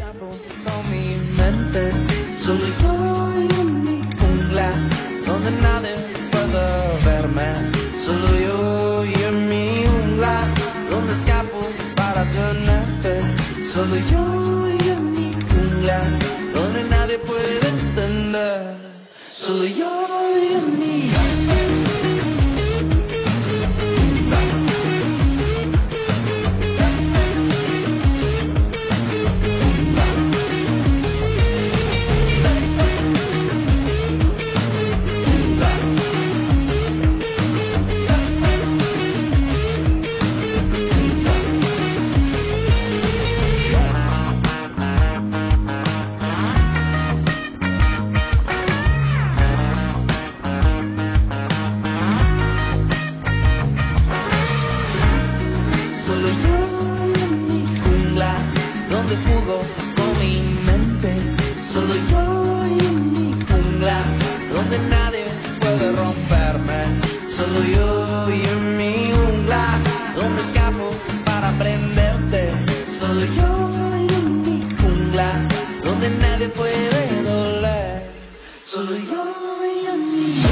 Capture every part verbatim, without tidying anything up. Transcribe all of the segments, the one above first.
escapo con mi mente, solo yo y mi jungla, donde nadie puede verme, solo yo y mi jungla, donde escapo para tenerte, solo yo y mi jungla, donde nadie puede entender, solo yo y mi jugo con mi mente, solo yo y mi jungla, donde nadie puede romperme, solo yo y mi jungla, donde escapo para prenderte, solo yo y mi jungla, donde nadie puede doler, solo yo y mi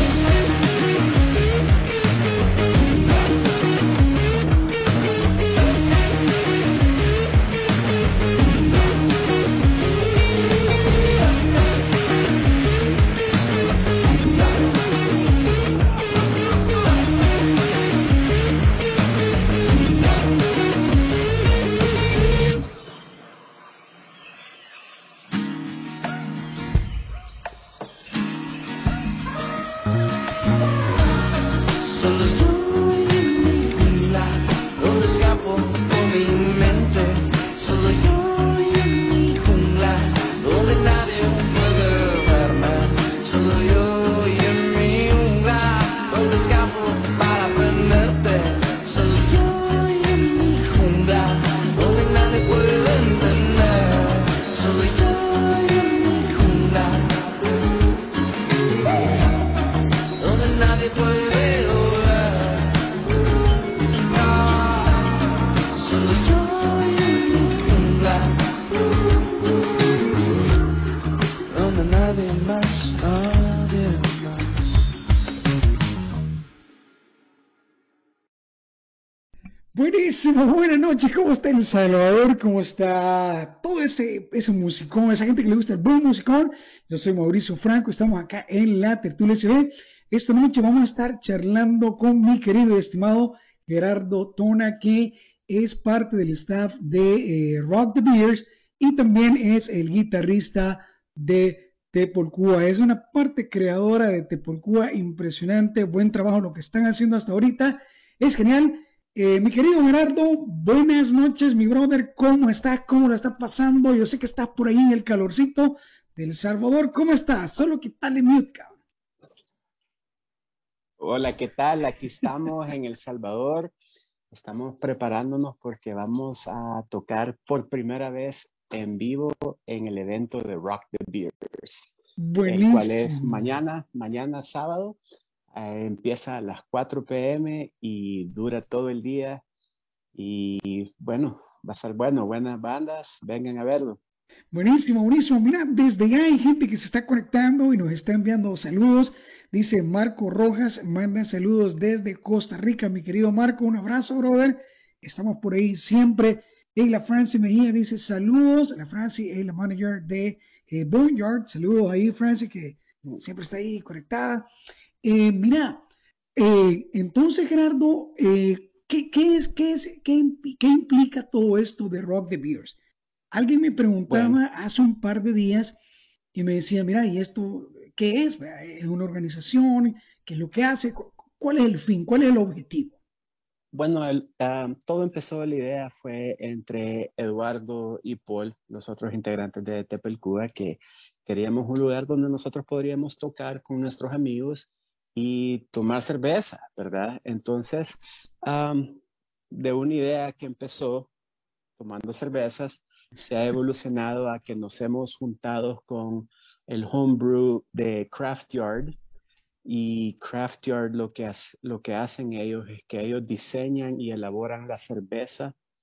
Buenísimo, buenas noches, ¿cómo está El Salvador? ¿Cómo está todo ese, ese musicón, esa gente que le gusta el buen musicón? Yo soy Mauricio Franco, estamos acá en la Tertulia S B. Esta noche vamos a estar charlando con mi querido y estimado Gerardo Tona, que es parte del staff de eh, Rock the Beers y también es el guitarrista de Tepolcúa. Es una parte creadora de Tepolcúa impresionante, buen trabajo lo que están haciendo hasta ahorita, es genial. Eh, mi querido Gerardo, buenas noches, mi brother, ¿cómo estás? ¿Cómo lo estás pasando? Yo sé que estás por ahí en el calorcito de El Salvador, ¿cómo estás? Solo quítale mute, cabrón. Hola, ¿qué tal? Aquí estamos en El Salvador, estamos preparándonos porque vamos a tocar por primera vez en vivo en el evento de Rock the Beers, el cual es Buenísimo. mañana, mañana sábado. Eh, empieza a las cuatro p m y dura todo el día. Y bueno, va a ser bueno, buenas bandas, vengan a verlo. Buenísimo, buenísimo. Mira, desde ya hay gente que se está conectando y nos está enviando saludos. Dice Marco Rojas, manda saludos desde Costa Rica. Mi querido Marco, un abrazo, brother. Estamos por ahí siempre. Y la Franci Mejía dice saludos. La Franci es la manager de eh, Boneyard. Saludos ahí, Franci, que siempre está ahí conectada. Eh, mira, eh, entonces, Gerardo, eh, ¿qué, qué es, qué es, qué, qué implica todo esto de Rock the Beers? Alguien me Bueno, preguntaba hace un par de días y me decía, mira, ¿y esto qué es? ¿Es una organización? ¿Qué es lo que hace? ¿Cuál es el fin? ¿Cuál es el objetivo? bueno, el, ah, todo empezó, la idea fue entre Eduardo y Paul, los otros integrantes de Tepelcúa, que queríamos un lugar donde nosotros podríamos tocar con nuestros amigos y tomar cerveza, ¿verdad? Entonces, am, de una idea que empezó tomando cervezas, se ha evolucionado a que nos hemos juntado con el homebrew de Craft Yard. Y Craft Yard lo que, hace- lo que hacen ellos es que ellos diseñan y elaboran la cerveza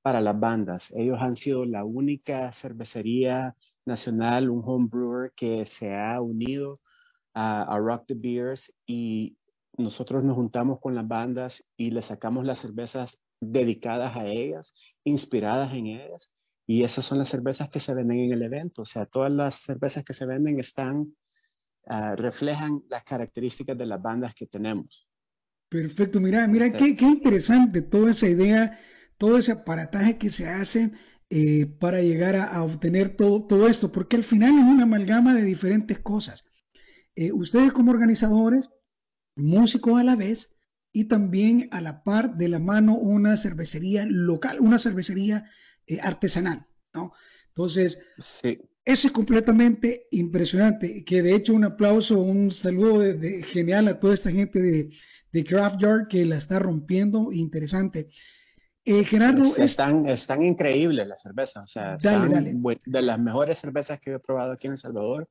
para las bandas. Ellos han sido la única cervecería nacional, un home brewer que se ha unido a, a Rock the Beers, y nosotros nos juntamos con las bandas y les sacamos las cervezas dedicadas a ellas, inspiradas en ellas, y esas son las cervezas que se venden en el evento. O sea, todas las cervezas que se venden están, uh, reflejan las características de las bandas que tenemos. Perfecto, mira, mira Este, qué, qué interesante toda esa idea, todo ese aparataje que se hace eh, para llegar a, a obtener todo, todo esto, porque al final es una amalgama de diferentes cosas. Eh, ustedes como organizadores, músicos a la vez, y también a la par de la mano una cervecería local, una cervecería eh, artesanal, ¿no? Entonces, sí. eso es completamente impresionante, que de hecho un aplauso, un saludo de, de genial a toda esta gente de, de Craft Yard que la está rompiendo, interesante. Eh, Gerardo, Es- es, están, están increíbles las cervezas, o sea, dale, están dale. bue- de las mejores cervezas que he probado aquí en El Salvador.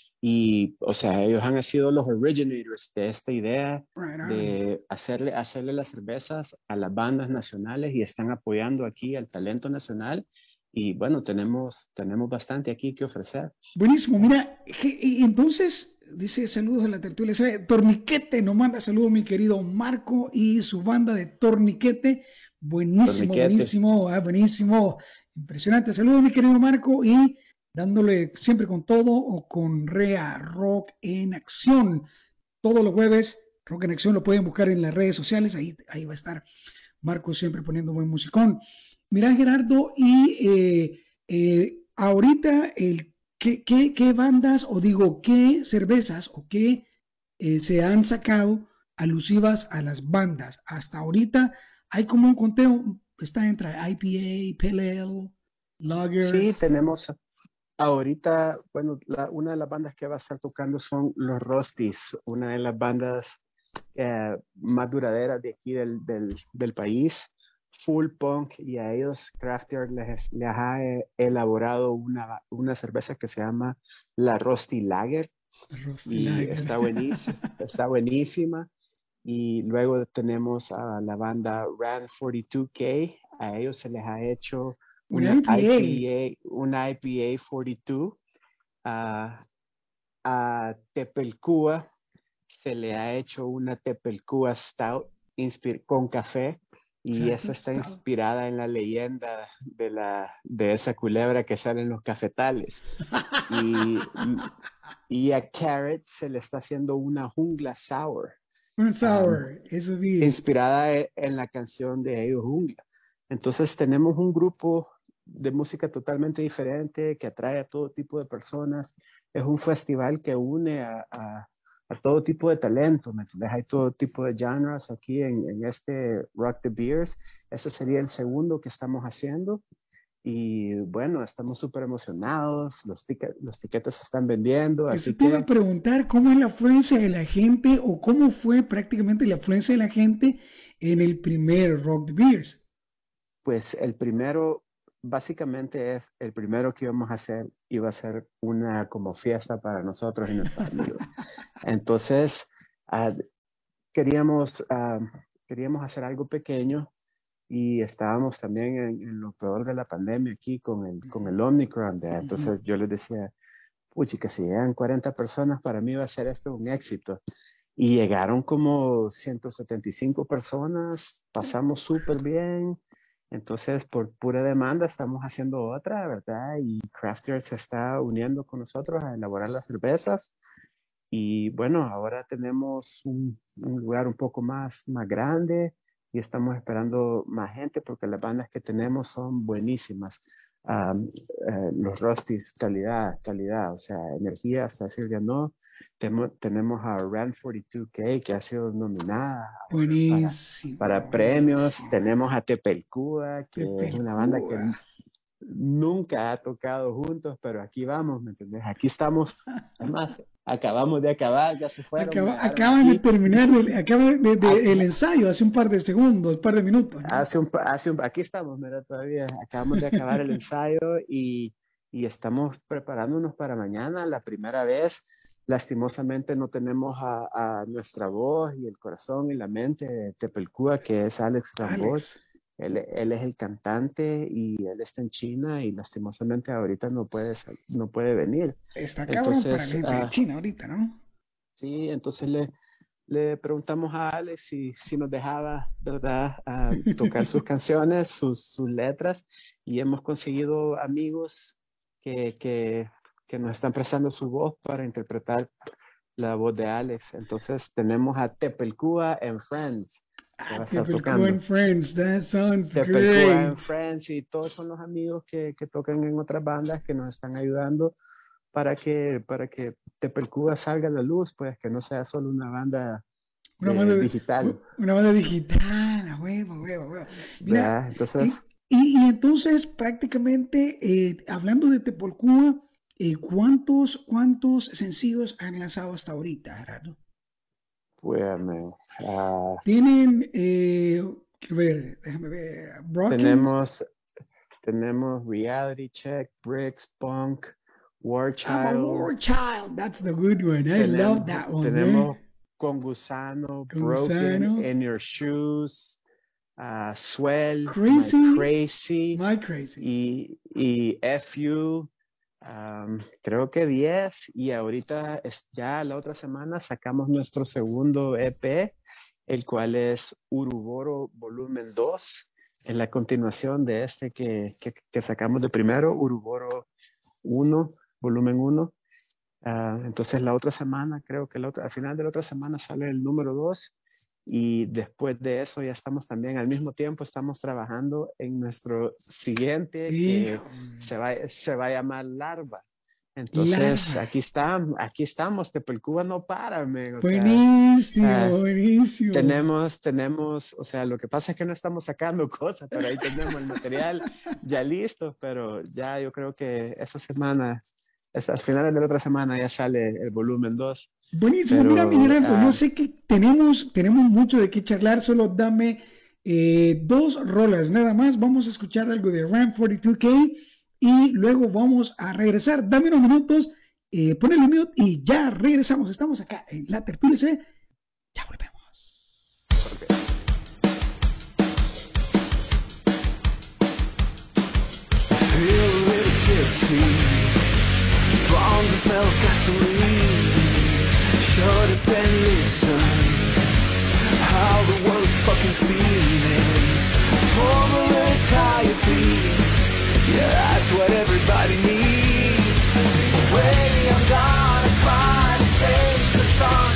Y, o sea, ellos han sido los originators de esta idea Right on. de hacerle, hacerle las cervezas a las bandas nacionales, y están apoyando aquí al talento nacional. Y bueno, tenemos, tenemos bastante aquí que ofrecer. Buenísimo, mira, je- y entonces dice saludos de la tertulia. Se ve, Torniquete nos manda saludos mi querido Marco y su banda de Torniquete. Buenísimo, Torniquete. buenísimo, ah, buenísimo. Impresionante. Saludos mi querido Marco y dándole siempre con todo o con Rea Rock en Acción. Todos los jueves, Rock en Acción lo pueden buscar en las redes sociales. Ahí, ahí va a estar Marco siempre poniendo buen musicón. Mira Gerardo y eh, eh, ahorita el ¿Qué, qué, qué bandas o digo qué cervezas o qué eh, se han sacado alusivas a las bandas? Hasta ahorita hay como un conteo, está entre I P A, Pale Ale, Sí, Lagers. tenemos ahorita, bueno, la- una de las bandas que va a estar tocando son los Rostis, una de las bandas eh, más duraderas de aquí del, del, del país, full punk, y a ellos Crafter les, les ha eh, elaborado una, una cerveza que se llama la Rusty Lager, Rusty y Lager. está buenísima, está buenísima. Y luego tenemos a la banda Ran cuarenta y dos K, a ellos se les ha hecho Un una I P A. I P A, una I P A cuarenta y dos. A, a Tepelcúa se le ha hecho una Tepelcúa Stout inspir- con café, y esa Exacto. está Está. inspirada en la leyenda de, la, de esa culebra que sale en los cafetales. Y, y a Carrot se le está haciendo una jungla sour, Un um, sour, eso vi. inspirada e- en la canción de ellos, Jungla. Entonces tenemos un grupo de música totalmente diferente que atrae a todo tipo de personas. Es un festival que une a, a, a todo tipo de talento, ¿me entiendes? Hay todo tipo de genres aquí en, en este Rock the Beers. Ese sería el segundo que estamos haciendo. Y bueno, estamos súper emocionados, los, tic- los tiquetes se están vendiendo, Eso así te iba a que preguntar cómo es la afluencia de la gente o cómo fue prácticamente la afluencia de la gente en el primer Rock the Beers. pues el primero, básicamente es el primero que íbamos a hacer, iba a ser una como fiesta para nosotros y nuestros amigos. Entonces, uh, queríamos, uh, queríamos hacer algo pequeño, y estábamos también en, en, lo peor de la pandemia aquí con el, con el Omicron. ¿Verdad? Uh -huh. Entonces yo les decía, puchi, que si llegan cuarenta personas, para mí va a ser esto un éxito. Y llegaron como ciento setenta y cinco personas, pasamos súper bien. Entonces, por pura demanda, estamos haciendo otra, ¿verdad? Y Crafters se está uniendo con nosotros a elaborar las cervezas. Y bueno, ahora tenemos un, un lugar un poco más, más grande, y estamos esperando más gente porque las bandas que tenemos son buenísimas. Um, uh, los Rostis, calidad, calidad, o sea, energía, hasta decir ya no. Temo, tenemos a Ran cuarenta y dos K, que ha sido nominada para, Buenísimo, para premios. buenísimo. Tenemos a Tepelcúa, que es una banda que Tepelcúa. nunca ha tocado juntos, pero aquí vamos, ¿me entendés? Aquí estamos. Además, acabamos de acabar, ya se fueron, me Acaba, dejaron acaban de aquí. terminar el, acaban de, de, el ensayo hace un par de segundos, un par de minutos, ¿no? Hace un, hace un, aquí estamos, mira, todavía acabamos de acabar el ensayo, y, y estamos preparándonos para mañana, la primera vez. Lastimosamente no tenemos a, a nuestra voz y el corazón y la mente de Tepelcúa, que es Alex Ramboy. Alex. Él, él es el cantante y él está en China y lastimosamente ahorita no puede, no puede venir. Está cabrón para la Entonces, gente de uh, China ahorita, ¿no? sí, entonces le, le preguntamos a Alex si, si nos dejaba, ¿verdad?, uh, tocar sus canciones, sus, sus letras, y hemos conseguido amigos que, que, que nos están prestando su voz para interpretar la voz de Alex. Entonces tenemos a Tepelcúa and Friends que va a estar Tepelcúa tocando. and Friends, that sounds Tepelcúa great. and Friends, y todos son los amigos que, que tocan en otras bandas que nos están ayudando para que, para que Tepelcúa salga a la luz, pues que no sea solo una banda Una eh, banda, digital. una banda digital, a huevo, a huevo, a huevo. Mira, ¿verdad? Entonces, y, y, y entonces prácticamente, eh, hablando de Tepelcúa, eh, ¿cuántos, ¿cuántos sencillos han lanzado hasta ahorita, Gerardo? pues, man, uh, Tienen, eh, quiero ver, déjame ver, Broken. tenemos, tenemos Reality Check, Bricks, Punk, War Child. I'm a War Child, that's the good one. I Tenem, love that one. Tenemos eh? Con Gusano, Con Broken, Gusano. In Your Shoes, uh, Swell, Crazy, My Crazy, My Crazy. Y, y F U. Um, creo que diez, y ahorita es, ya la otra semana sacamos nuestro segundo E P, el cual es Uruboro Volumen dos, en la continuación de este que, que, que sacamos de primero, Uruboro uno, Volumen uno. Uh, entonces la otra semana, creo que la otra, al final de la otra semana sale el número dos, y después de eso ya estamos también al mismo tiempo estamos trabajando en nuestro siguiente que se va, se va a llamar Larva. Entonces Larva. aquí estamos, aquí estamos, Tepelcúa no para, man. O buenísimo, sea, uh, buenísimo. Tenemos, tenemos, o sea, lo que pasa es que no estamos sacando cosas, pero ahí tenemos el material ya listo, pero ya yo creo que esta semana, hasta al final de la otra semana ya sale el volumen dos. Buenísimo, pero, mira, mi Gerardo, uh, yo sé que tenemos, tenemos mucho de qué charlar, solo dame eh, dos rolas nada más, vamos a escuchar algo de Ram cuarenta y dos K y luego vamos a regresar, dame unos minutos, eh, ponele mute y ya regresamos, estamos acá en la tertulia, ¿sí? Ya volvemos. Okay. Feel really tipsy from the smell of gasoline. Shut up and listen how the world's fucking spinning. Form a little tired beats. Yeah, that's what everybody needs. Way I'm gonna try to change the sun.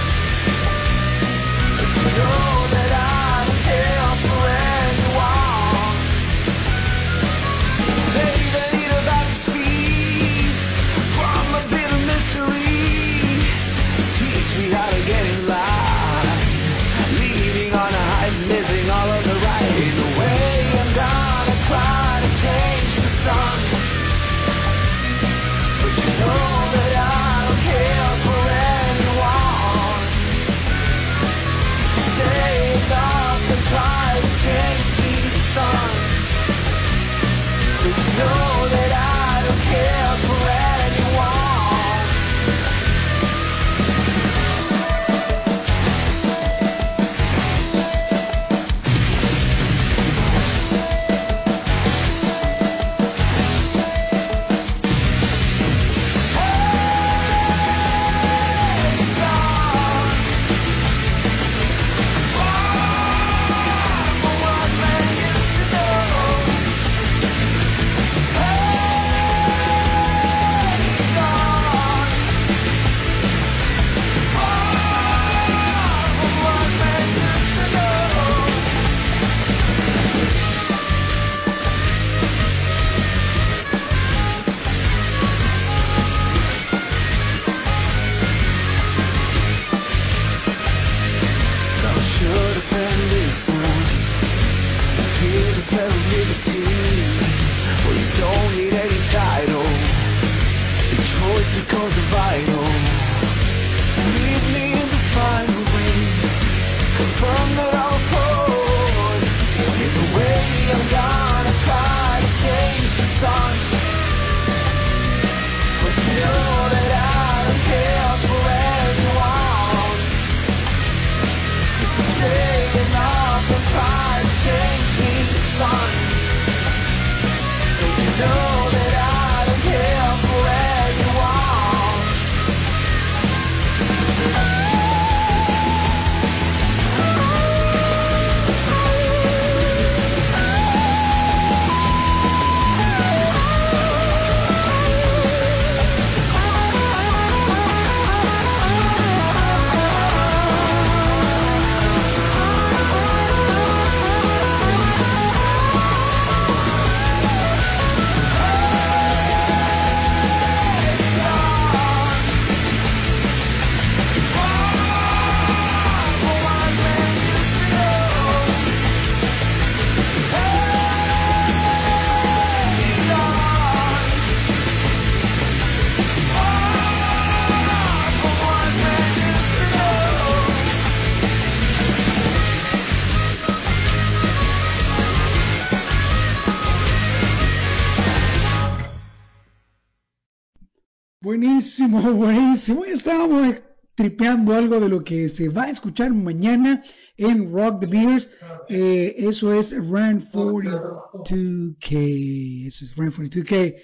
If you know that I don't care for anyone. Say the need about the speed from a bit of mystery. Teach me how to get in line. Leading on a high, living all of the right. In a way I'm gonna try to change the sun. But you know that I don't care for anyone. Stay up and try to change the sun. But you know that I don't care for anyone. Thou should've been listened. Feel the smell of liberty. Well, you don't need any title. The choice becomes vital. Lead me in the final ring. Confirm that I'll oppose. Either way, I'm gonna try to change the sun. But you know that I don't care for anyone. Staying up and trying to change the Buenísimo, buenísimo. Estábamos tripeando algo de lo que se va a escuchar mañana en Rock the Beers. Eh, eso es Run cuarenta y dos K. Eso es Run cuarenta y dos K.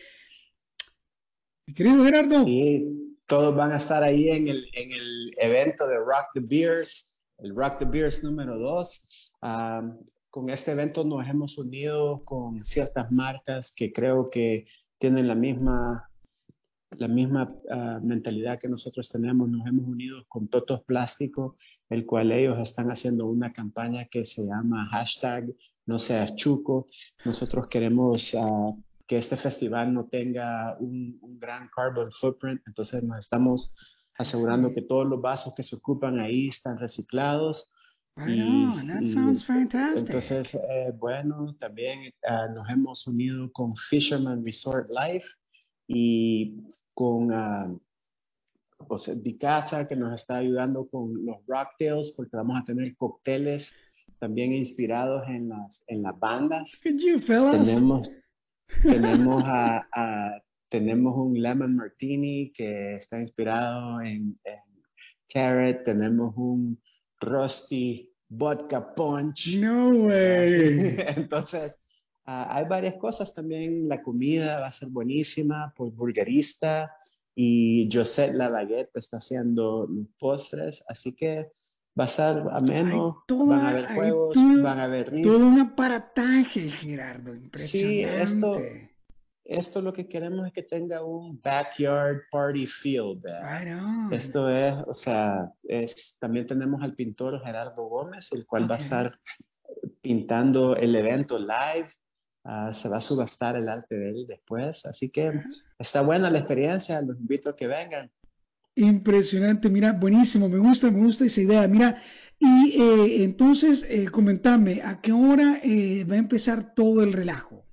Mi querido Gerardo. Sí, todos van a estar ahí en el, en el evento de Rock the Beers, el Rock the Beers número dos. Um, con este evento nos hemos unido con ciertas marcas que creo que tienen la misma, la misma uh, mentalidad que nosotros tenemos. Nos hemos unido con Totos Plástico, el cual ellos están haciendo una campaña que se llama hashtag no seas chuco. Nosotros queremos uh, que este festival no tenga un, un gran carbon footprint, entonces nos estamos asegurando Sí. que todos los vasos que se ocupan ahí están reciclados. Right Y, on. That y sounds fantastic. entonces, eh, bueno, también uh, nos hemos unido con Fisherman Resort Life y con uh, o sea, Dicasa, que nos está ayudando con los Rocktails, porque vamos a tener cócteles también inspirados en las, en las bandas. Look at you, fellas. Tenemos, tenemos, a, a- tenemos un Lemon Martini que está inspirado en, en Carrot. Tenemos un Rusty Vodka Punch. No ¿Verdad? way. Entonces, uh, hay varias cosas también. La comida va a ser buenísima por Burgerista y Josette La Baguette está haciendo los postres, así que va a ser Hay ameno. Van a toda, haber hay juegos, todo, van a haber riff. todo un aparataje, Gerardo. Sí, esto, Impresionante. esto lo que queremos es que tenga un backyard party feel, ¿verdad? Right on. Esto es, o sea, es, también tenemos al pintor Gerardo Gómez, el cual va a Okay. estar pintando el evento live. Uh, se va a subastar el arte de él después, así que está buena la experiencia, los invito a que vengan. Impresionante, mira, buenísimo, me gusta, me gusta esa idea. Mira, y eh, entonces, eh, comentame, ¿a qué hora eh, va a empezar todo el relajo?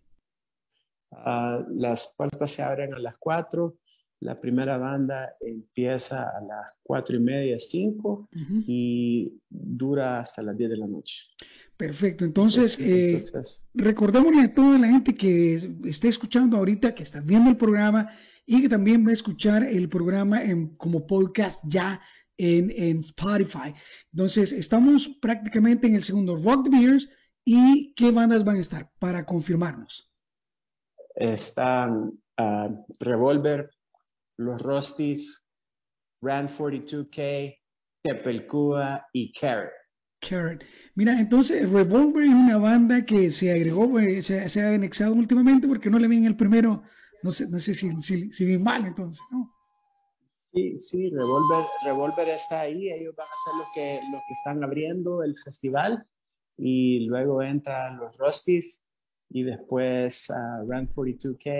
Uh, las puertas se abren a las cuatro. La primera banda empieza a las cuatro y media, cinco, Ujú. y dura hasta las diez de la noche. Perfecto, entonces, Entonces, eh, entonces recordémosle a toda la gente que esté escuchando ahorita, que está viendo el programa y que también va a escuchar el programa en, como podcast ya en, en Spotify. Entonces, estamos prácticamente en el segundo Rock the Beers. ¿Y qué bandas van a estar para confirmarnos? están uh, Revolver, Los Rostis, Ran cuarenta y dos K, Tepelcúa y Carrot. Carrot. Mira, entonces Revolver es una banda que se agregó, eh, se, se ha anexado últimamente porque no le ven el primero, no sé, no sé si, si, si vi mal entonces, ¿no? Sí, sí, Revolver, Revolver está ahí, ellos van a ser los que, los que están abriendo el festival y luego entran los Rostis y después uh, Ran cuarenta y dos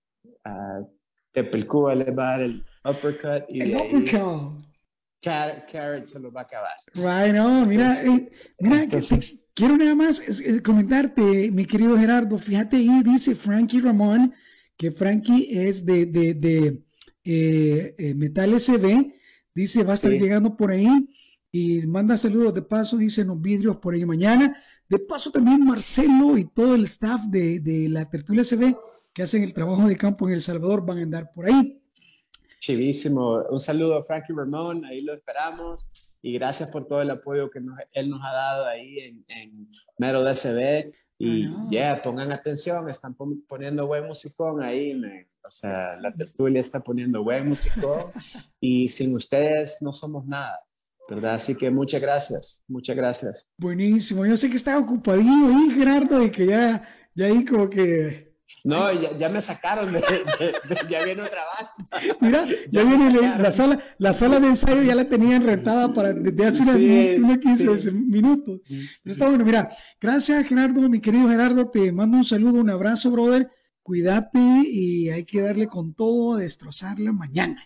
K, uh, Tepelcúa le va a dar el uppercut y El de ahí Uppercut. Carrot, Carrot se lo va a acabar. Right on. Mira, Entonces, eh, mira, que te entonces quiero nada más es- es comentarte, mi querido Gerardo, fíjate ahí, dice Frankie Ramón, que Frankie es de, de, de eh, eh, Metal S B, dice, va a estar sí, llegando por ahí y manda saludos de paso, dice, los vidrios por ahí mañana. De paso también Marcelo y todo el staff de, de la Tertulia S B que hacen el trabajo de campo en El Salvador van a andar por ahí. chivísimo. Un saludo a Frankie Ramón, ahí lo esperamos. Y gracias por todo el apoyo que nos- él nos ha dado ahí en, en Mero D S B. I Y ya, know. yeah, pongan atención, están pon- poniendo buen musicón ahí, man. O sea, la tertulia está poniendo buen musicón y sin ustedes no somos nada, ¿verdad? Así que muchas gracias, muchas gracias. Buenísimo, yo sé que está ocupadillo ahí, Gerardo, y que ya, ya ahí como que, No, ay, ya, ya me sacaron, de, de- de- ya viene otra banda, mira, ya ya me viene la, la sacaron. sala, la sala de ensayo ya la tenían rentada para desde hace unas, Sí, unos quince sí. minutos. Pero está bueno, mira, gracias Gerardo, mi querido Gerardo, te mando un saludo, un abrazo, brother, cuídate y hay que darle con todo, destrozarla mañana.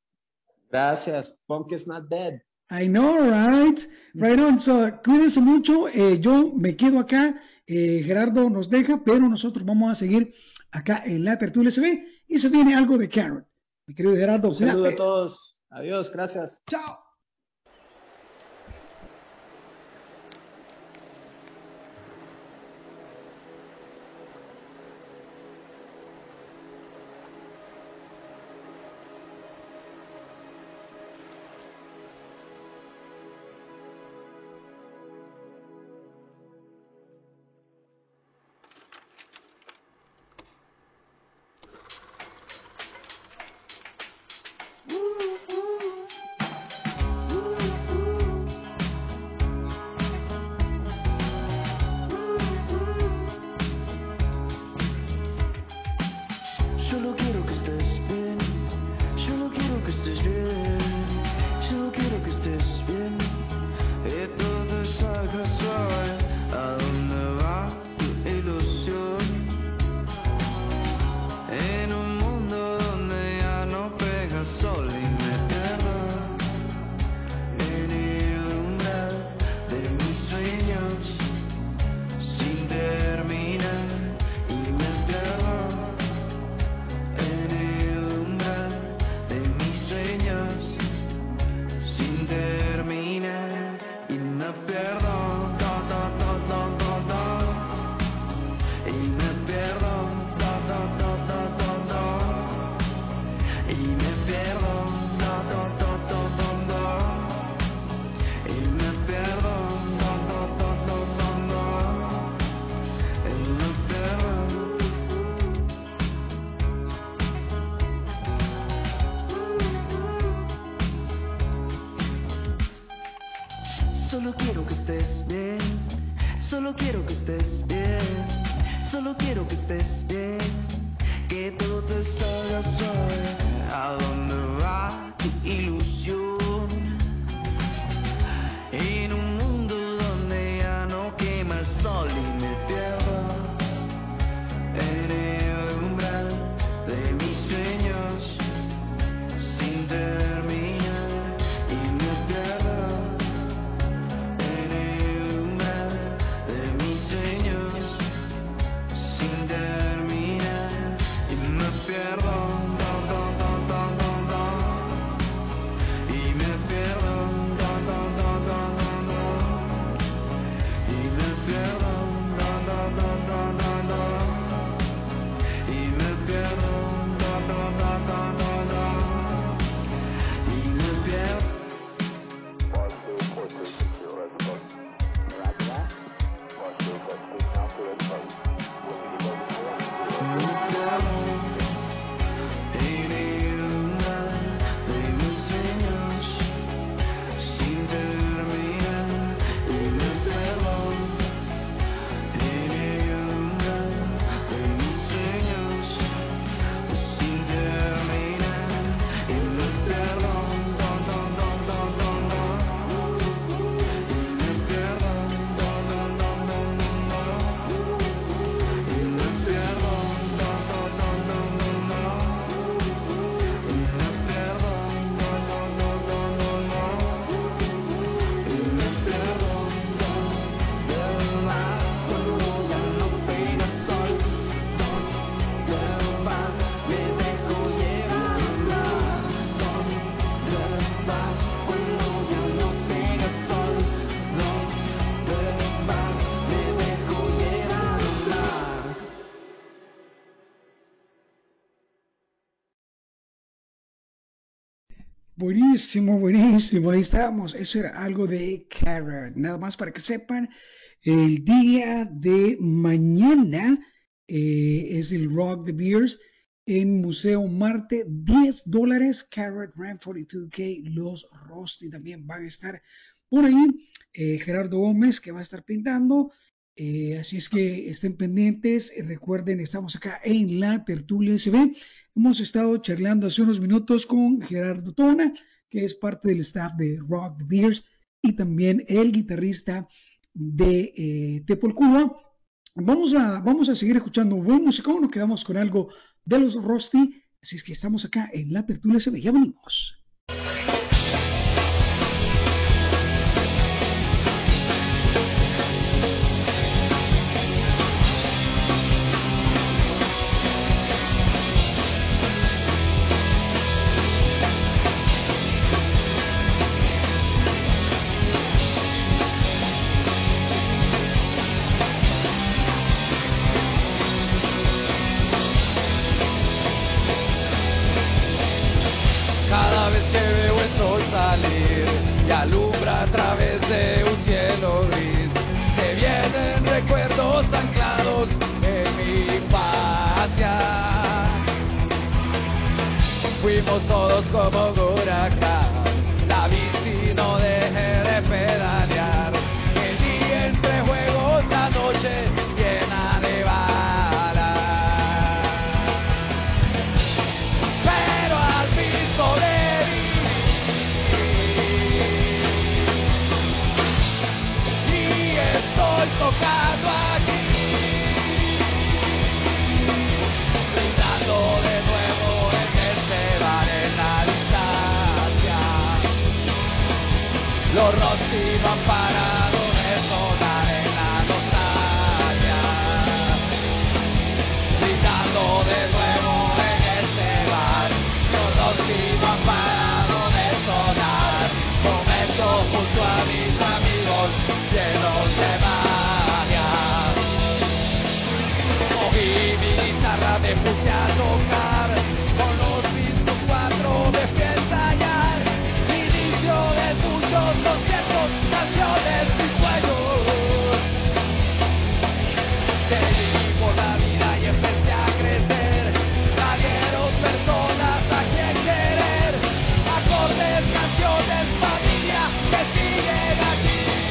Gracias. Punk is not dead. I know, right? Right on. So, cuídense mucho. Eh, yo me quedo acá. Eh, Gerardo nos deja, pero nosotros vamos a seguir acá en la Tertulia S B y se viene algo de Carrot. Mi querido Gerardo, Un saludo a cuídate. todos. Adiós, gracias. Chao. Solo quiero que estés bien, solo quiero que estés bien, solo quiero que estés bien, que todo te salga suave. ¿A dónde va tu ilusión? En un mundo donde ya no quema el sol y me pierdo en el umbral de mis sueños sin terminar y me pierdo en el umbral de mis sueños sin terminar y me pierdo don, don, don, don, don, don. Y me pierdo don, don, don, don, don, don. Y me pierdo don, don, don, don, don, don. Y me pierdo don, don, don, don, don, don. Y me pierdo. En el umbral de mis sueños sin terminar y me pierdo en el umbral de mis sueños sin terminar y me pierdo don, don, don, don, don, don. Y me pierdo don, don, don, don, don, don. Y me pierdo don, don, don, don, don, don. Y me pierdo don, don, don, don, don, don. Y me pierdo don, de más cuando ya no pega sol. ¿Dónde vas? Me dejo llevar. ¿Dónde vas cuando ya no pega sol? ¿Dónde vas? Me dejo llevar. Buenísimo, buenísimo. Ahí estábamos. Eso era algo de Carrot. Nada más para que sepan, el día de mañana eh, es el Rock the Beers en Museo Marte. diez dólares. Carrot, Ram cuarenta y dos K, los Rusty también van a estar por ahí. Eh, Gerardo Gómez que va a estar pintando. Eh, así es que estén pendientes. Eh, recuerden, estamos acá en la Tertulia S B. Hemos estado charlando hace unos minutos con Gerardo Tona, que es parte del staff de Rock the Beers y también el guitarrista de eh, Tepol Cuba. Vamos a, vamos a seguir escuchando buen música. Nos quedamos con algo de los Rusty. Así es que estamos acá en la Tertulia S B. Ya venimos. Cada vez que veo el sol salir y alumbra a través de un cielo gris, se vienen recuerdos anclados en mi infancia. Fuimos todos como un huracán, la bici no dejé de pedalear, el día entre juegos, la noche llena de balas. Pero al fin sobreviví y estoy tocando aquí, brindando de nuevo el festival en la distancia. Los Rossi van parados de sonar en la nostalgia, brindando de nuevo en este bar. Los Rossi van parados de sonar, momento junto a mis amigos llenos de magia. Cogí mi guitarra, me puse a tocar, con los mismos cuatro me fui a ensayar, inicio de muchos conciertos, canciones y sueños. Seguí por la vida y empecé a crecer, salieron personas a quien querer, acordes, canciones, familia que siguen aquí.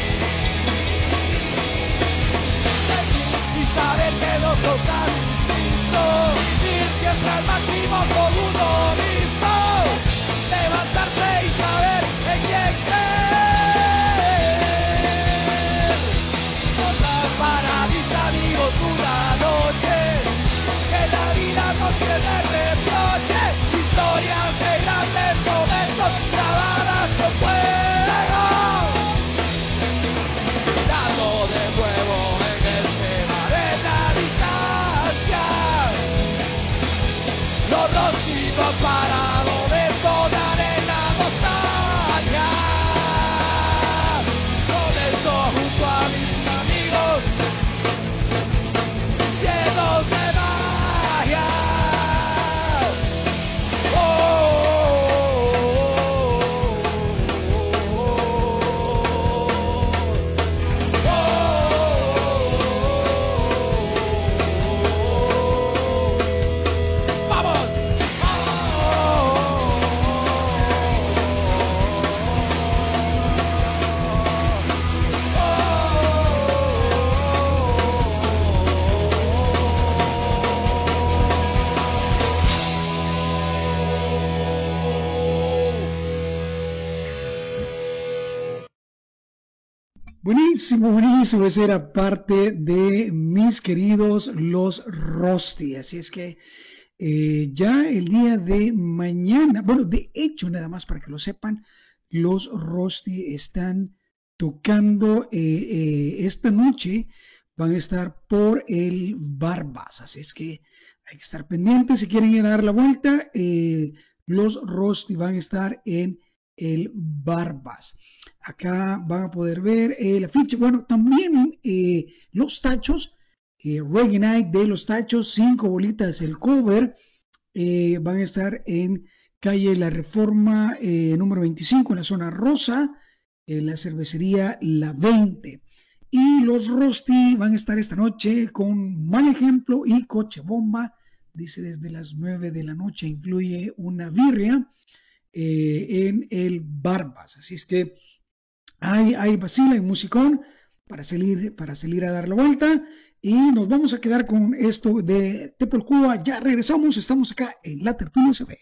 Buenísimo, buenísimo. Esa era parte de mis queridos los Rusty. Así es que eh, ya el día de mañana, bueno, de hecho, nada más para que lo sepan, los Rusty están tocando eh, eh, esta noche. Van a estar por el Barbas. Así es que hay que estar pendientes. Si quieren ir a dar la vuelta, eh, los Rusty van a estar en el Barbas. Acá van a poder ver el afiche. Bueno, también eh, los tachos, eh, Reggae Night de los tachos, cinco bolitas el cover, eh, van a estar en calle La Reforma eh, número veinticinco, en la zona rosa, en la cervecería La veinte. Y los Rusty van a estar esta noche con Mal Ejemplo y Coche Bomba. Dice desde las nueve de la noche, incluye una birria eh, en el Barbas. Así es que Hay, hay vacila, hay musicón para salir, para salir a dar la vuelta. Y nos vamos a quedar con esto de Tepolcúa. Ya regresamos, estamos acá en La Tertulia S B.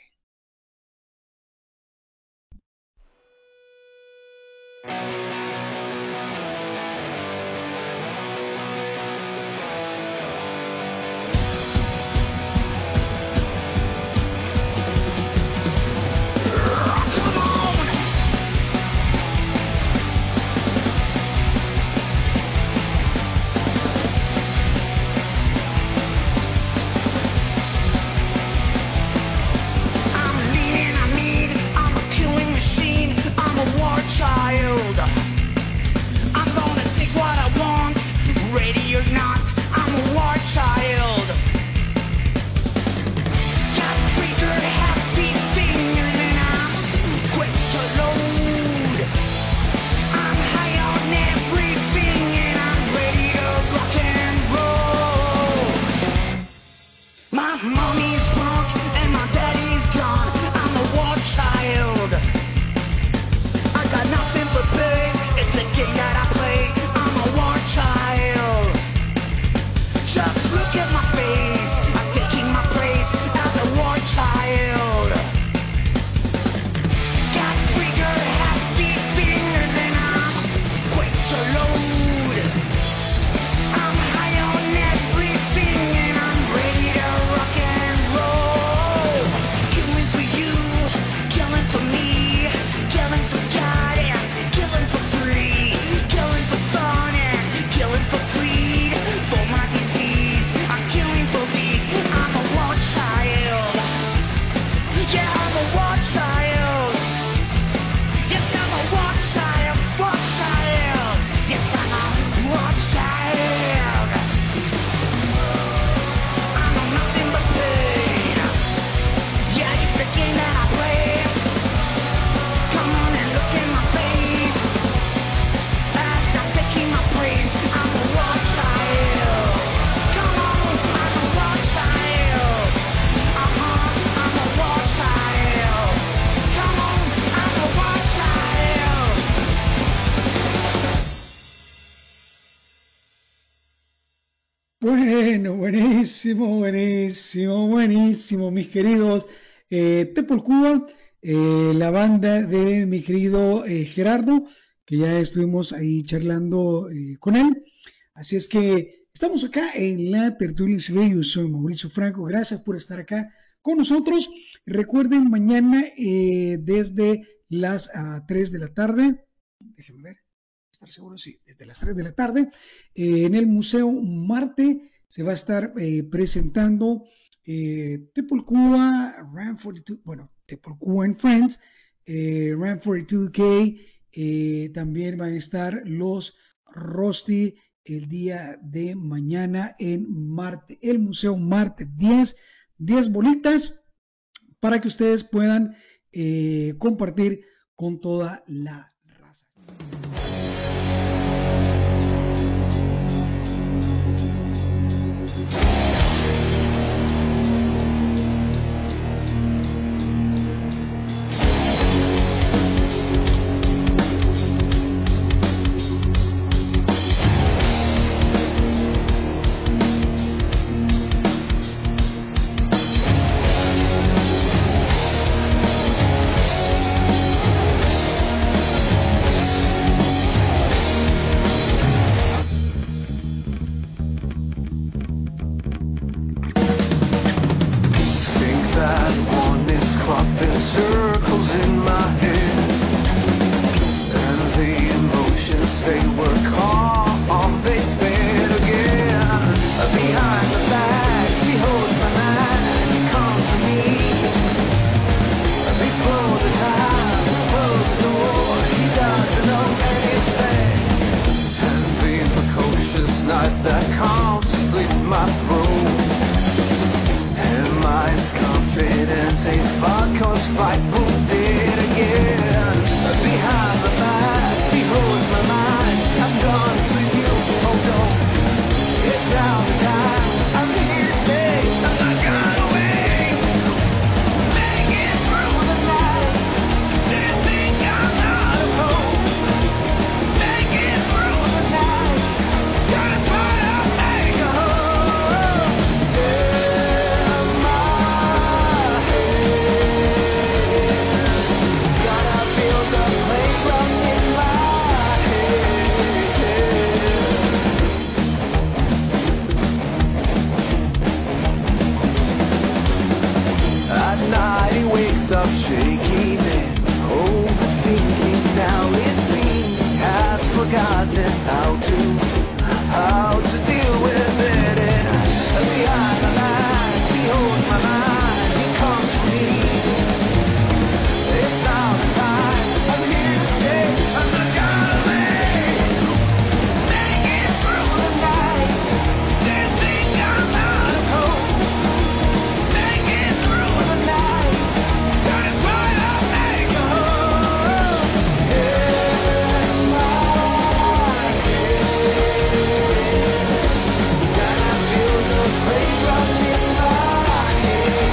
Bueno, buenísimo, buenísimo, buenísimo, mis queridos eh, Tepolcúa, eh, la banda de mi querido eh, Gerardo, que ya estuvimos ahí charlando eh, con él. Así es que estamos acá en la Tertulia S B. Yo soy Mauricio Franco, gracias por estar acá con nosotros. Recuerden, mañana eh, desde las uh, tres de la tarde, déjenme ver. Estar seguro, sí, desde las tres de la tarde, eh, en el Museo Marte se va a estar eh, presentando eh, Tepolcúa, Ram cuarenta y dos, bueno, Tepolcúa and Friends, eh, Ram cuarenta y dos K, eh, también van a estar los Rusty el día de mañana en Marte, el Museo Marte, diez, diez bolitas para que ustedes puedan eh, compartir con toda la raza. spiteful dead again. Behind my back, he holds my mind. I'm gone with you, oh don't. It's now the time. I'm here to stay. I'm not gone away. Make it through the night. Didn't think I'm not a hope. Make it through the night. Gotta try to make a hope. In my head. Gotta feel the playground in my head. At night he wakes up shaky, then overthinking. Now it seems he has forgotten how to, how to deal with it. And behind my back, he holds my mind, he comes to me. It's now the time, I'm here to stay, I'm not gonna leave. Make it through the night, didn't think I'm out of hope. Make it through the night, gotta try to make a hope. In my head, gotta feel the playground in my head.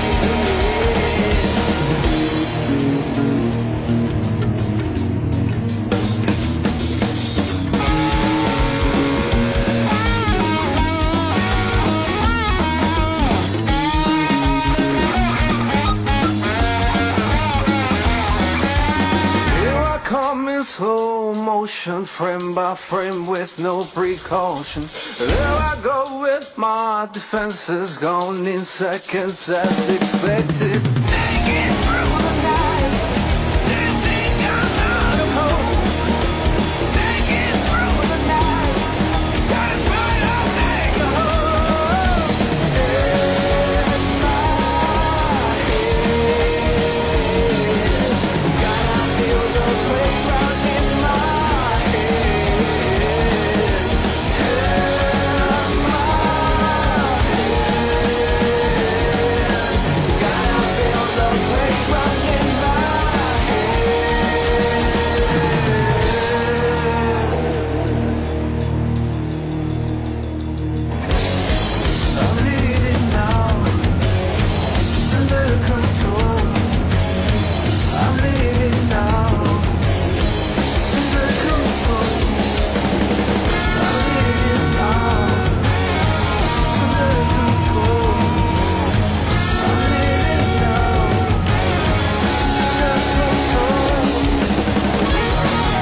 Here I come in slow motion, frame by frame with no precaution. There I go with my defenses gone in seconds as expected. Make it through the night. Didn't think I'm out of hope. Make it through the night. Gotta try to make a hope. In my head. Gotta feel the playground in my head. In my head. Gotta feel the playground in my head. I'm leaving now, under control. I'm leaving now, under control. I'm leaving now, under control. I'm leaving now, under control.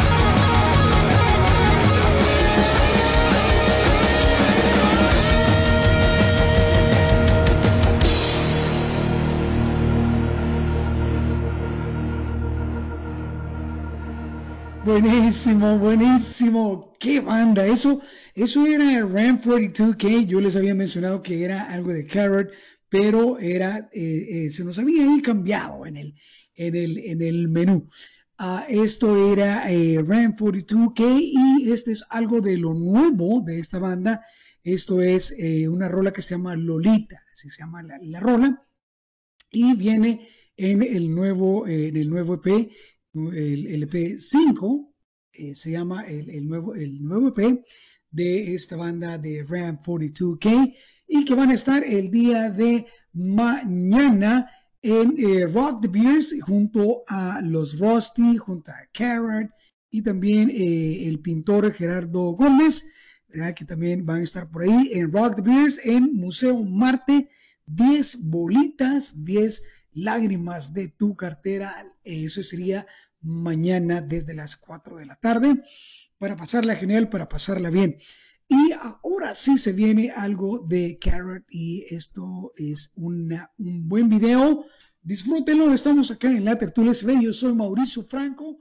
Buenísimo, buenísimo. Qué banda. Eso, eso era Ram cuarenta y dos K. Yo les había mencionado que era algo de Carrot, pero era, eh, eh, se nos había ahí cambiado en el, en el, en el menú. Ah, esto era eh, Ram cuarenta y dos K y este es algo de lo nuevo de esta banda. Esto es eh, una rola que se llama Lolita, así se llama la, la rola, y viene en el nuevo, eh, en el nuevo E P. El, el E P cinco eh, se llama el, el, nuevo, el nuevo E P de esta banda de Ram cuarenta y dos K y que van a estar el día de mañana en eh, Rock the Beers junto a los Rusty, junto a Carrot y también eh, el pintor Gerardo Gómez, ¿verdad? Que también van a estar por ahí en Rock the Beers en Museo Marte. Diez bolitas, diez lágrimas de tu cartera. Eso sería mañana desde las cuatro de la tarde para pasarla genial, para pasarla bien. Y ahora sí se viene algo de Carrot y esto es una, un buen video. Disfrútenlo, estamos acá en la Tertulia S B. Yo soy Mauricio Franco.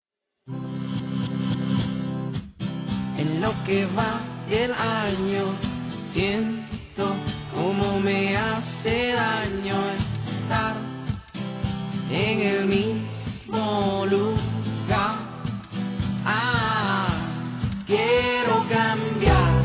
En lo que va del año siento como me hace daño estar en el mismo lugar. Ah, quiero cambiar.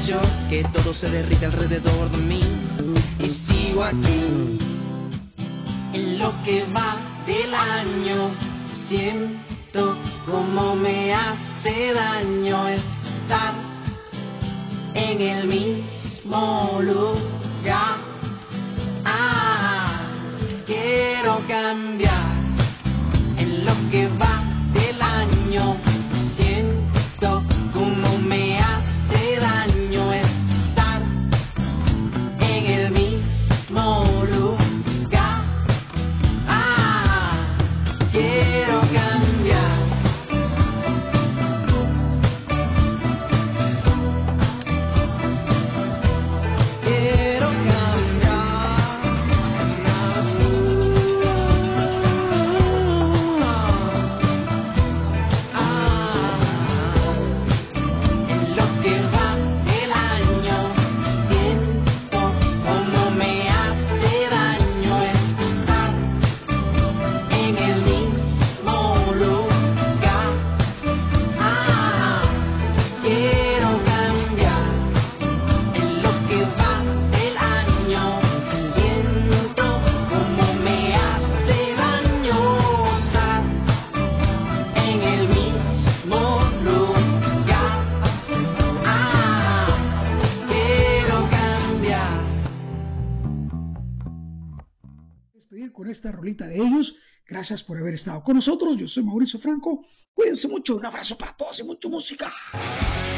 yo que todo se derrite alrededor de mí y sigo aquí. En lo que va del año siento como me hace daño estar en el mismo lugar. Ah, quiero cambiar. En lo que va del año siento como me hace daño estar en el mismo lugar. Ah, quiero cambiar. Quiero con esta rolita de ellos. Gracias por haber estado con nosotros. Yo soy Mauricio Franco. Cuídense mucho. Un abrazo para todos y mucha música.